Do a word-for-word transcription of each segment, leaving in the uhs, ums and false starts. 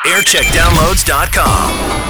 aircheck downloads dot com.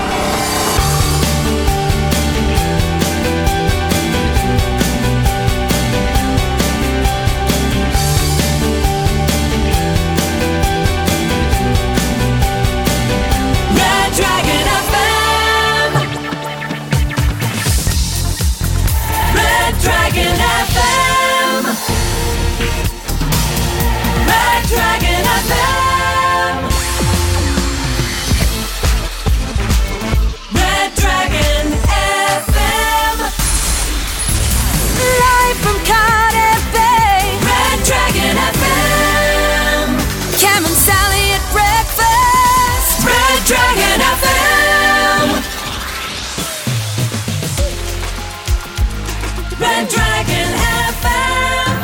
Dragon F M. Red Dragon F M.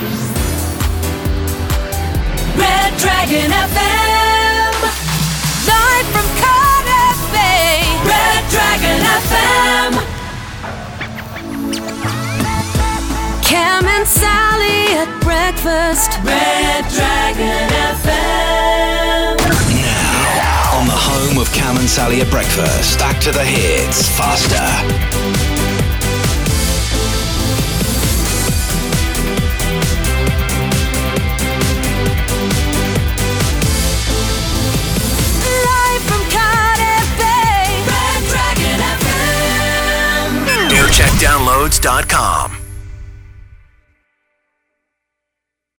Red Dragon F M. Live from Cardiff Bay. Red Dragon F M. Cam and Sally at breakfast. Red Dragon F M. On the home of Cam and Sally at breakfast. Back to the hits, faster. Live from Cardiff Bay. Red Dragon F M. aircheck downloads dot com.